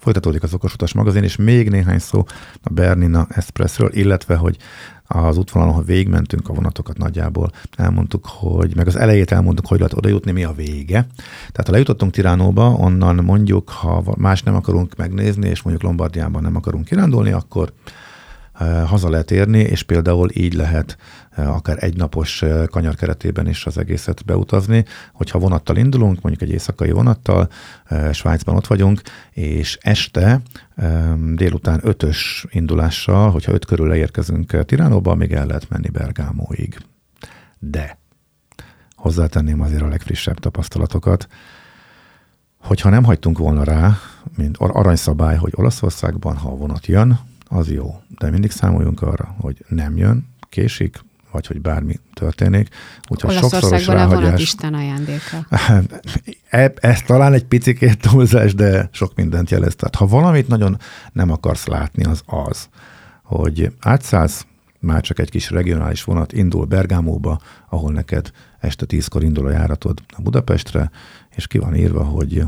Folytatódik az Okosutas magazin, és még néhány szó a Bernina Expressről, illetve, hogy az útvonalon, ha végigmentünk a vonatokat nagyjából, elmondtuk, hogy meg az elejét elmondtuk, hogy lehet oda jutni, mi a vége. Tehát ha lejutottunk Tiránóba, onnan mondjuk, ha más nem akarunk megnézni, és mondjuk Lombardiában nem akarunk kirándulni, akkor haza lehet érni, és például így lehet akár egynapos kanyar keretében is az egészet beutazni, hogyha vonattal indulunk, mondjuk egy éjszakai vonattal, Svájcban ott vagyunk, és este délután 5-ös indulással, hogyha 5 körül leérkezünk Tiránóba, még el lehet menni Bergámóig. De hozzátenném azért a legfrissebb tapasztalatokat, hogyha nem hagytunk volna rá, mint aranyszabály, hogy Olaszországban, ha a vonat jön, az jó. De mindig számoljunk arra, hogy nem jön, késik, vagy hogy bármi történik. Olaszországban a vonat Isten ajándéka. Ez talán egy picikét túlzás, de sok mindent jelez. Tehát ha valamit nagyon nem akarsz látni, az, hogy átszállsz, már csak egy kis regionális vonat indul Bergámóba, ahol neked este 10-kor indul a járatod a Budapestre, és ki van írva, hogy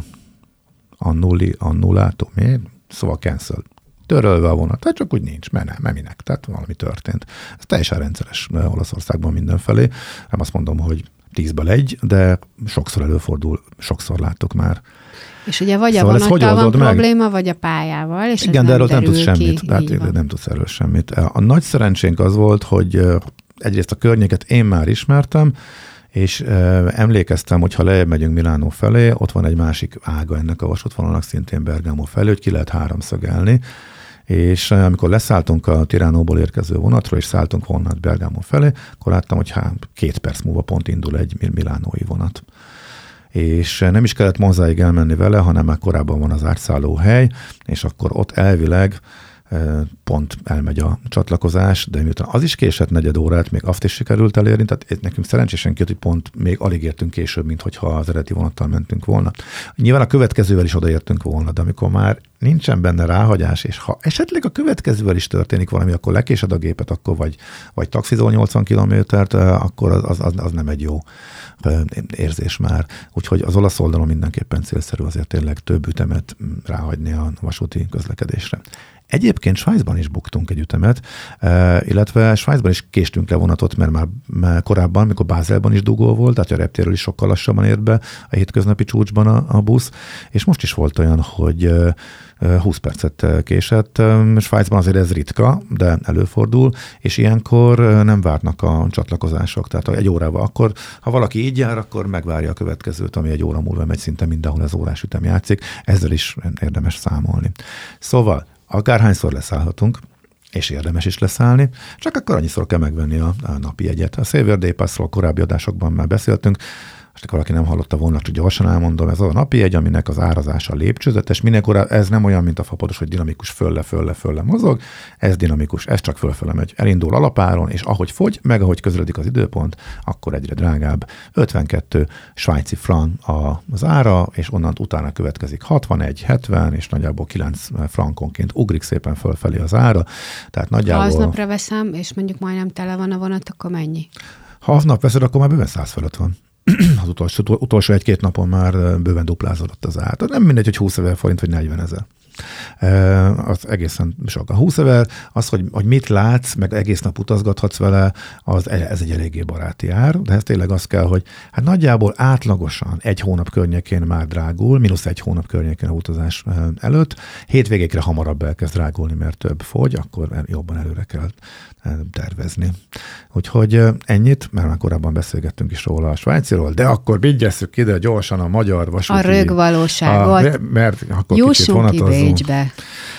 annulátó, szóval cancel. Törölve a vonat, tehát csak úgy nincs, mert minek, tehát valami történt. Ez teljesen rendszeres Olaszországban mindenfelé. Nem azt mondom, hogy 10-ből 1, de sokszor előfordul, sokszor láttok már. És ugye vagy szóval a vonattal van probléma, vagy a pályával, és igen, de erről nem tudsz semmit. Tehát nem tudsz erről semmit. A nagy szerencsénk az volt, hogy egyrészt a környéket én már ismertem, és emlékeztem, hogy ha lejjebb megyünk Milánó felé, ott van egy másik ága ennek a vasútvonalnak, szintén Bergamo felé, hogy ki lehet háromszögelni. És amikor leszálltunk a Tiránóból érkező vonatról, és szálltunk honnan Bergamo felé, akkor láttam, hogy 2 perc múlva pont indul egy milánói vonat. És nem is kellett Monzáig elmenni vele, hanem már korábban van az átszálló hely, és akkor ott elvileg pont elmegy a csatlakozás, de miután az is késett 4 órát, még azt is sikerült elérni, tehát nekünk szerencsésen kijött, hogy pont még alig értünk később, mint hogyha az eredeti vonattal mentünk volna. Nyilván a következővel is odaértünk volna, de amikor már nincsen benne ráhagyás, és ha esetleg a következővel is történik valami, akkor lekésed a gépet, akkor vagy taxizol 80 kilométert, akkor az nem egy jó érzés már. Úgyhogy az olasz oldalon mindenképpen célszerű azért tényleg több ütemet ráhagyni a vasúti közlekedésre. Egyébként Svájcban is buktunk egy ütemet, illetve Svájcban is késtünk le vonatot, mert már korábban, mikor Bázelban is dugó volt, tehát a reptérről is sokkal lassabban ért be a hétköznapi csúcsban a busz, és most is volt olyan, hogy 20 percet késett. Svájcban azért ez ritka, de előfordul, és ilyenkor nem várnak a csatlakozások. Tehát 1 órával akkor, ha valaki így jár, akkor megvárja a következőt, ami 1 óra múlva megy, szinte mindenhol az órás ütem játszik. Ezzel is érdemes számolni. Szóval akárhányszor leszállhatunk, és érdemes is leszállni, csak akkor annyiszor kell megvenni a napi jegyet. A Saver Day Pass-ról korábbi adásokban már beszéltünk, most valaki nem hallotta volna, csak gyorsan elmondom, ez az a napi jegy, aminek az árazása lépcsőzetes, ez nem olyan, mint a fapados, hogy dinamikus fölle mozog, ez dinamikus, ez csak fölfele megy. Elindul alapáron, és ahogy fogy, meg ahogy közeledik az időpont, akkor egyre drágább. 52 svájci frank az ára, és onnan utána következik 61, 70, és nagyjából 9 frankonként ugrik szépen fölfelé az ára. Tehát nagyjából... Ha aznapra veszem, és mondjuk majdnem tele van a vonat, akkor mennyi? Ha aznap veszed, akkor már bőven 100 fölött van. Az utolsó 1-2 napon már bőven duplázódott az ár. Nem mindegy, hogy 20 000 forint vagy 40 000. Az egészen sok. A 20 000, az, hogy mit látsz, meg egész nap utazgathatsz vele, ez egy eléggé baráti ár, de ez tényleg az kell, hogy hát nagyjából átlagosan 1 hónap környékén már drágul, -1 hónap környékén a utazás előtt. Hétvégékre hamarabb elkezd drágulni, mert több fogy, akkor jobban előre kell tervezni. Úgyhogy ennyit, mert már korábban beszélgettünk is róla a svájciról, de akkor vigyesszük ide gyorsan a magyar vasúti... A rögvalóságot. Mert akkor kicsit vonatozunk. Bécsbe.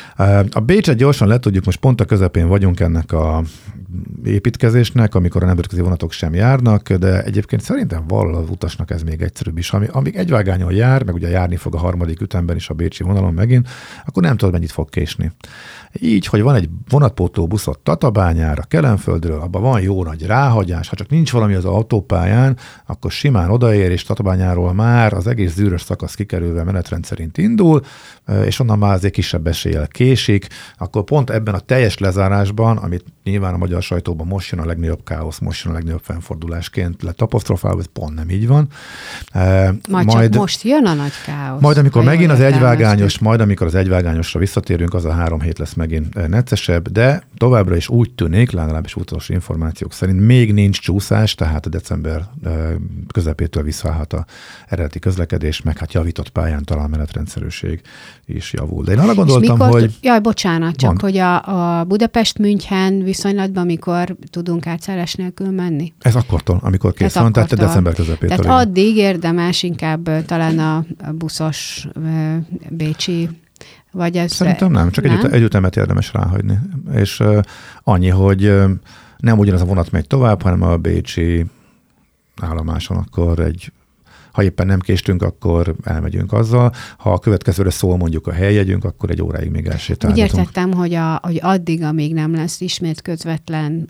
A Bécset gyorsan letudjuk, most pont a közepén vagyunk ennek a építkezésnek, amikor a nemzetközi vonatok sem járnak, de egyébként szerintem valahol az utasnak ez még egyszerűbb is. Amíg egyvágányon jár, meg ugye járni fog a harmadik ütemben is a bécsi vonalon megint, akkor nem tudod, mennyit fog késni. Így, hogy van egy vonatpótló buszot Tatabányára, Kelenföldről, abban van jó nagy ráhagyás, ha csak nincs valami az autópályán, akkor simán odaér, és Tatabányáról már az egész zűrös szakasz kikerülve menetrend szerint indul, és onnan már azért kisebb eséllyel késik, akkor pont ebben a teljes lezárásban, amit nyilván a magyar sajtóban most jön a legnagyobb káosz, most jön a legnagyobb fennfordulásként lett apostrofálva, ez pont nem így van. Majd most jön a nagy káosz. Majd amikor megint amikor az egyvágányosra visszatérünk, az a 3 hét lesz megint neccesebb, de továbbra is úgy tűnik, legalábbis utolsó információk szerint még nincs csúszás, tehát a december közepétől visszaállhat a eredeti közlekedés, meg hát javított pályán talán menetrendszerűség is javul. De én arra gondoltam, hogy... Jaj, bocsánat, csak hogy a Budapest-München viszonylatban mikor tudunk átszállás nélkül menni? Ez akkortól, amikor kész van, tehát december közepétől. Tehát addig érdemes inkább talán a buszos bécsi, vagy ez... Szerintem nem, csak egy ütemet érdemes ráhagyni. És annyi, hogy nem ugyanaz a vonat megy tovább, hanem a bécsi állomáson akkor ha éppen nem késtünk, akkor elmegyünk azzal. Ha a következőre szól mondjuk a helyjegyünk, akkor egy óráig még elsétálhatunk. Úgy értettem, hogy addig, amíg nem lesz ismét közvetlen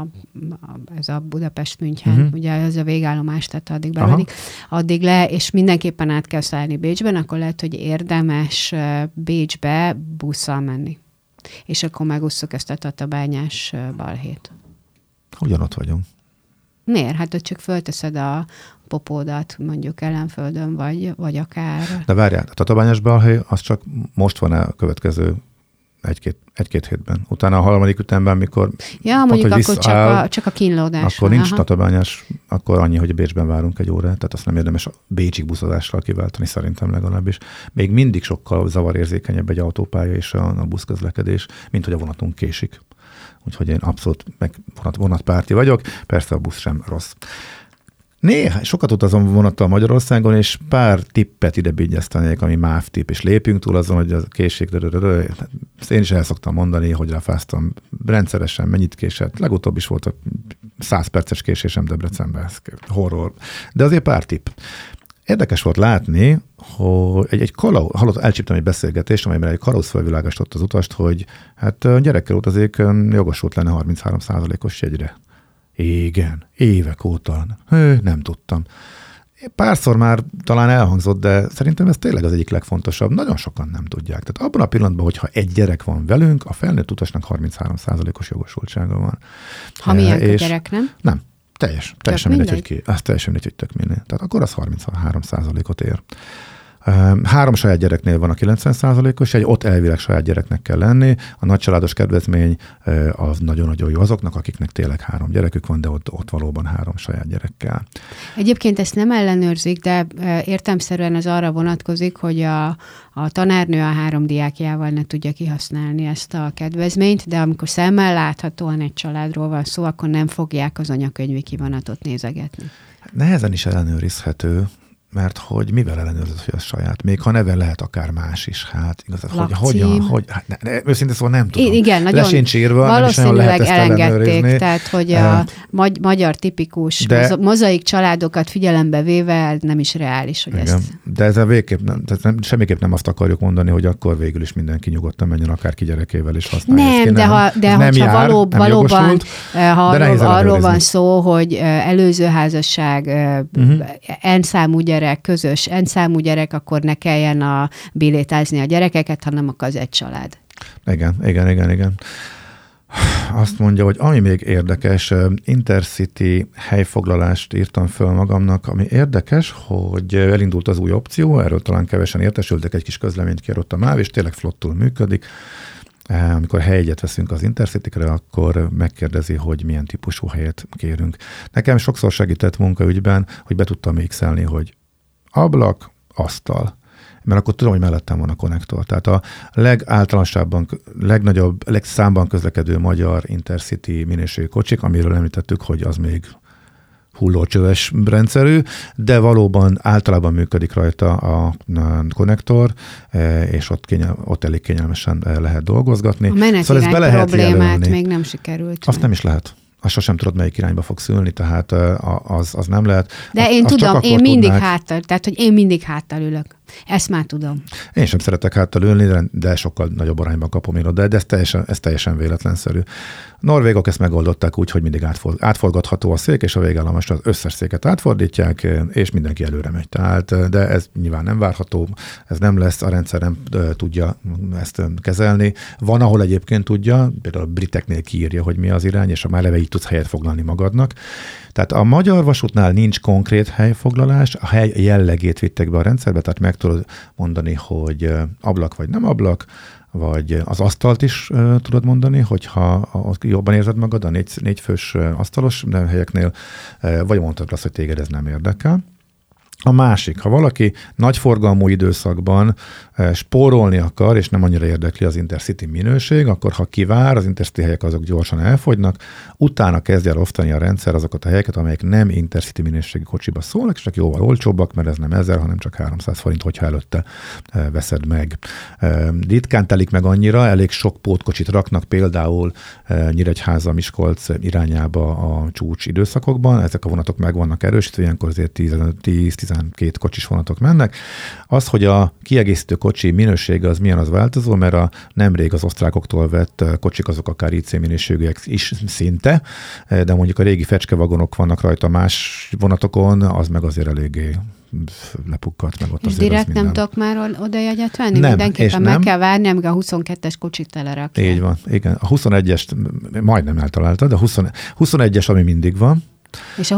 ez a Budapest-München, ugye ez a végállomás, tehát addig bevedik, addig le, és mindenképpen át kell szállni Bécsben, akkor lehet, hogy érdemes Bécsbe busszal menni. És akkor megússzuk ezt a Tatabányás balhét. Ugyanott vagyunk. Miért? Hát ott csak fölteszed a popódat mondjuk Ellenföldön, vagy akár... De várjál, a Tatabányás balhely az csak most van a következő egy-két hétben. Utána a harmadik ütemben, mikor... Ja, mondjuk akkor csak a kínlódás. Akkor nincs Tatabányás, akkor annyi, hogy Bécsben várunk egy órát, tehát azt nem érdemes bécsig buszozással kiváltani, szerintem legalábbis. Még mindig sokkal zavarérzékenyebb egy autópálya és a buszközlekedés, mint hogy a vonatunk késik. Úgyhogy én abszolút vonatpárti vagyok, persze a busz sem rossz. Sokat utazom vonattal Magyarországon, és pár tippet ide bigyeztenék, ami MÁV tipp, és lépjünk túl azon, hogy a késik, ezt én is el szoktam mondani, hogy ráfáztam rendszeresen, mennyit késett. Legutóbb is volt a 100 perces késésem Debrecenben, ez horror. De azért pár tipp. Érdekes volt látni, hogy elcsíptem egy beszélgetést, amelyben egy kalauz felvilágosított az utast, hogy hát gyerekkel utazik, jogosult lenne 33%-os jegyre. Igen, évek óta. Nem tudtam. Párszor már talán elhangzott, de szerintem ez tényleg az egyik legfontosabb. Nagyon sokan nem tudják. Tehát abban a pillanatban, hogyha egy gyerek van velünk, a felnőtt utasnak 33%-os jogosultsága van. Ha milyen gyerek, nem? Nem. Teljesen mindegy, hogy ki. Az teljesen mindegy, hogy tök minél. Tehát akkor az 33%-ot ér. 3 saját gyereknél van a 90%-os, ott elvileg saját gyereknek kell lenni. A nagycsaládos kedvezmény az nagyon-nagyon jó azoknak, akiknek tényleg 3 gyerekük van, de ott valóban 3 saját gyerekkel. Egyébként ezt nem ellenőrzik, de értelemszerűen ez arra vonatkozik, hogy a tanárnő a 3 diákjával ne tudja kihasználni ezt a kedvezményt, de amikor szemmel láthatóan egy családról van szó, akkor nem fogják az anyakönyvi kivonatot nézegetni. Nehezen is ellenőrizhető, mert hogy mivel ellenőrzött, hogy az saját, még ha neve lehet akár más is, hát igazán, őszintén szóval nem tudom. Igen, nagyon sincs írva, valószínűleg elengedték, tehát hogy a magyar tipikus mozaik családokat figyelembe véve nem is reális, hogy ezt... De ezzel végképp semmiképp nem azt akarjuk mondani, hogy akkor végül is mindenki nyugodtan menjen akár ki gyerekével is használja. Nem, hogyha valóban arról van szó, hogy előző házasság, n-számú gyerek, közös n-számú gyerek, akkor ne kelljen bilétázni a gyerekeket, hanem akkor az egy család. Igen. Azt mondja, hogy ami még érdekes, Intercity helyfoglalást írtam föl magamnak, ami érdekes, hogy elindult az új opció, erről talán kevesen értesültek, egy kis közleményt kiadott a MÁV, és tényleg flottul működik. Amikor helyjegyet veszünk az Intercity-kre, akkor megkérdezi, hogy milyen típusú helyet kérünk. Nekem sokszor segített munkaügyben, hogy be tudtam mixelni, hogy ablak, asztal. Mert akkor tudom, hogy mellettem van a konnektor. Tehát a legáltalánosabban, legszámban közlekedő magyar Intercity minőségű kocsik, amiről említettük, hogy az még hullócsöves rendszerű, de valóban általában működik rajta a konnektor, és ott elég kényelmesen lehet dolgozgatni. A menetirány problémát még nem sikerült. Azt nem is lehet. Azt sosem tudod, melyik irányba fog szülni, tehát az nem lehet. De én tudom, én mindig háttal ülök. Ezt már tudom. Én sem szeretek háttal ülni, de sokkal nagyobb arányban kapom én oda, de ez teljesen véletlenszerű. A norvégok ezt megoldották úgy, hogy mindig átforgatható a szék, és a végállomásra az összes széket átfordítják, és mindenki előre megy. Tehát, de ez nyilván nem várható, ez nem lesz, a rendszer nem tudja ezt kezelni. Van, ahol egyébként tudja, például a briteknél kiírja, hogy mi az irány, és már eleve így tudsz helyet foglalni magadnak. Tehát a magyar vasútnál nincs konkrét helyfoglalás, a hely jellegét vittek be a rendszerbe, tehát meg tudod mondani, hogy ablak vagy nem ablak, vagy az asztalt is tudod mondani, hogyha jobban érzed magad a négy fős asztalos helyeknél, vagy mondtad azt, hogy téged ez nem érdekel. A másik, ha valaki nagyforgalmú időszakban spórolni akar, és nem annyira érdekli az Intercity minőség, akkor ha kivár, az Intercity helyek azok gyorsan elfogynak, utána kezdje el osztani a rendszer azokat a helyeket, amelyek nem Intercity minőségi kocsiba szólnak, és csak jóval olcsóbbak, mert ez nem 1000, hanem csak 300 forint, hogyha előtte veszed meg. Ritkán telik meg annyira, elég sok pótkocsit raknak például Nyíregyháza, Miskolc irányába a csúcs időszakokban, ezek a vonatok meg vannak erősítve, ilyenkor azért 10-12 kocsis vonatok mennek. Az, hogy a kiegészítő kocsi minősége az milyen, az változó, mert nemrég az osztrákoktól vett kocsik azok akár IC minőségűek is szinte, de mondjuk a régi fecskevagonok vannak rajta más vonatokon, az meg azért eléggé lepukkadt meg ott. És direkt nem tudok már oda jegyet venni? Nem, mindenképpen meg kell várni, amíg a 22-es kocsit telerakják. Így van, igen. A 21-est majdnem eltaláltad, de a 21-es, ami mindig van, és a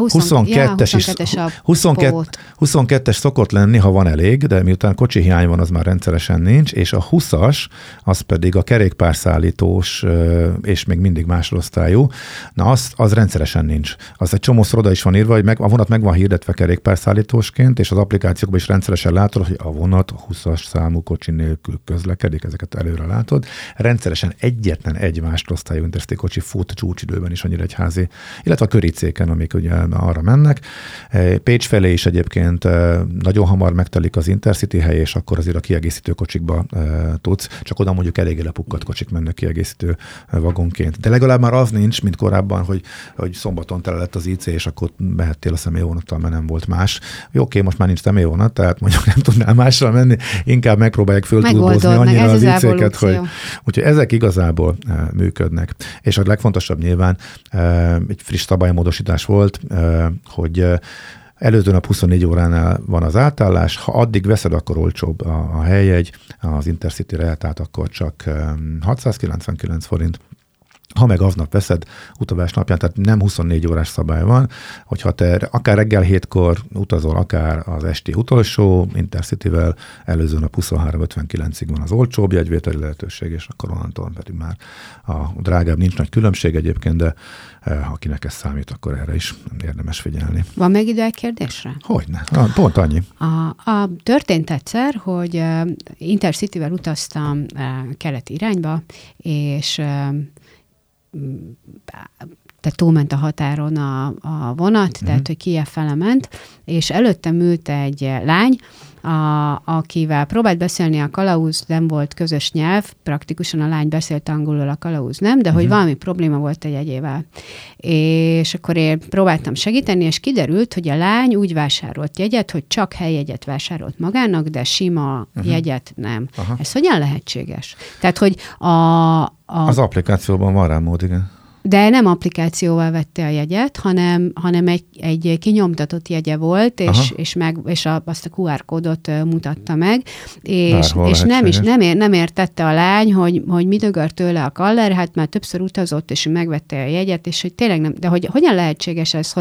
22-es szokott lenni, ha van elég, de miután kocsi hiány van, az már rendszeresen nincs, és a 20-as, az pedig a kerékpárszállítós, és még mindig másodosztályú, na az rendszeresen nincs. Az egy csomószor oda is van írva, hogy a vonat meg van hirdetve kerékpárszállítósként, és az applikációkban is rendszeresen látod, hogy a vonat a 20-as számú kocsi nélkül közlekedik, ezeket előre látod. Rendszeresen egyetlen egy másodosztályú Intercity kocsi fut csúcsidőben is a Nyíregyházi, illetve a Köricéken, amik ugye arra mennek. Pécs felé is egyébként nagyon hamar megtelik az Intercity hely, és akkor azért a kiegészítő kocsikba tudsz, csak oda mondjuk eléggé lepukkadt kocsik mennek kiegészítő vagonként. De legalább már az nincs, mint korábban, hogy szombaton tele lett az IC, és akkor mehettél a személyvonattal, mert nem volt más. Oké, most már nincs személyvonat, tehát mondjuk nem tudnál másra menni, inkább megpróbálják föltúlbozni annyira az IC-ket, hogy úgyhogy ezek igazából működnek. És a legfontosabb nyilván egy friss szabálymódosítás volt, hogy előző nap 24 óránál van az átállás, ha addig veszed, akkor olcsóbb a helyjegy, az Intercity-re, tehát akkor csak 699 forint. Ha meg aznap veszed, utazás napján, tehát nem 24 órás szabály van, hogyha te akár reggel 7-kor utazol, akár az esti utolsó Intercity-vel, előző nap 23:59-ig van az olcsóbb jegyvételi lehetőség, és akkor onnantól pedig már a drágább, nincs nagy különbség egyébként, de ha kinek ez számít, akkor erre is érdemes figyelni. Van még idő egy kérdésre? Hogyne, pont annyi. Történt egyszer, hogy Intercity-vel utaztam keleti irányba, és tehát túlment a határon a vonat, tehát hogy Kijév fele ment, és előttem ült egy lány, akivel próbált beszélni a kalauz, nem volt közös nyelv, praktikusan a lány beszélt angolul, a kalauz nem, de hogy valami probléma volt a jegyével. És akkor én próbáltam segíteni, és kiderült, hogy a lány úgy vásárolt jegyet, hogy csak helyjegyet vásárolt magának, de sima jegyet nem. Aha. Ez hogyan lehetséges? Tehát, hogy az applikációban van rá mód, igen. De nem applikációval vette a jegyet, hanem egy kinyomtatott jegye volt, és azt a QR kódot mutatta meg, és nem értette a lány, hogy mit akar tőle a kaller, hát már többször utazott, és megvette a jegyet, és hogy tényleg nem, de hogy hogyan lehetséges ez,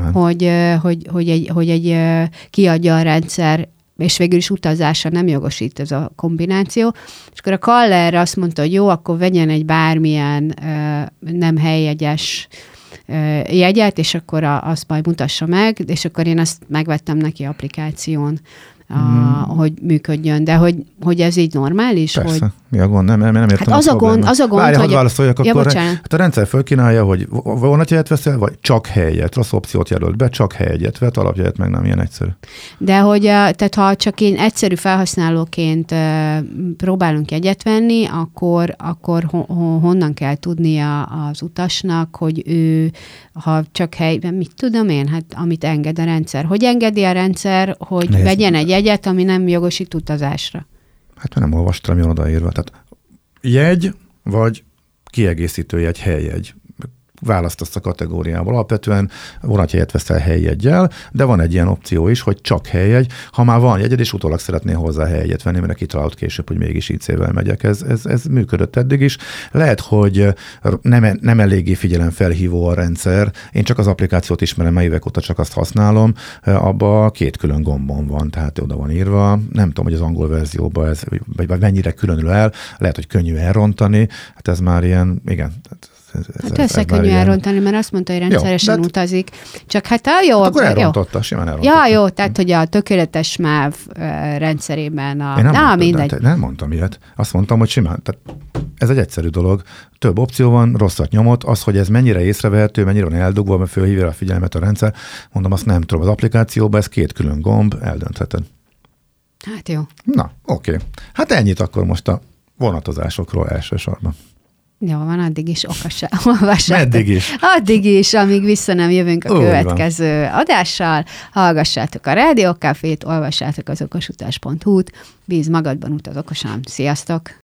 hogy egy kiadja a rendszer, és végül is utazásra nem jogosít ez a kombináció. És akkor a kaller azt mondta, hogy jó, akkor vegyen egy bármilyen nem helyjegyes jegyet, és akkor azt majd mutassa meg, és akkor én azt megvettem neki applikáción, hogy működjön. De hogy ez így normális? Persze. Hogy... Mi a gond? Nem értem hát az a gond, Várj, hogy... válaszoljak, akkor hát a rendszer fölkínálja, hogy vonatjegyet veszel, vagy csak helyjegyet. Rossz opciót jelölt be, csak helyjegyet vett, alapjegyet meg nem ilyen egyszerű. De hogy, tehát ha csak én egyszerű felhasználóként próbálunk jegyet venni, akkor honnan kell tudnia az utasnak, hogy ő, ha csak helyben, mit tudom én, hát amit enged a rendszer. Hogy engedi a rendszer, hogy vegyen egy jegyet, ami nem jogosít utazásra? Hát nem olvastam, jól odaírva. Tehát jegy, vagy kiegészítő jegy, helyjegy. Választasz a kategóriából. Alapvetően vonatjegyet veszel helyjeggyel, de van egy ilyen opció is, hogy csak helyjegy. Ha már van jegyed, és utólag szeretnél hozzá helyjegyet venni, mert kitalálod később, hogy mégis IC-vel megyek. Ez működött eddig is. Lehet, hogy nem eléggé figyelemfelhívó a rendszer. Én csak az applikációt ismerem, mert évek óta csak azt használom. Abba 2 külön gombon van, tehát oda van írva. Nem tudom, hogy az angol verzióban ez, vagy mennyire különül el. Lehet, hogy könnyű elrontani. Hát ez már ilyen, igen. Ez könnyű elrontani, mert azt mondta, hogy rendszeresen utazik. Csak hát jó. Akkor elrontotta, simán elrontotta. Ja, jó, tehát hogy a tökéletes MÁV rendszerében mindegy. Nem mondtam ilyet. Azt mondtam, hogy simán. Tehát ez egy egyszerű dolog. Több opció van, rosszat nyomott. Az, hogy ez mennyire észrevehető, mennyire van eldugva, mert fölhívja a figyelmet a rendszer. Mondom, azt nem tudom. Az applikációban ez 2 külön gomb, eldöntheted. Hát jó. Na, oké. Hát ennyit akkor most a vonatozásokról elsősorban. Jó, van, addig is olvassátok. Meddig is? Addig is, amíg vissza nem jövünk a következő adással. Hallgassátok a Rádiókafét, olvassátok az okosutas.hu-t. Bíz magadban, utaz okosan. Sziasztok!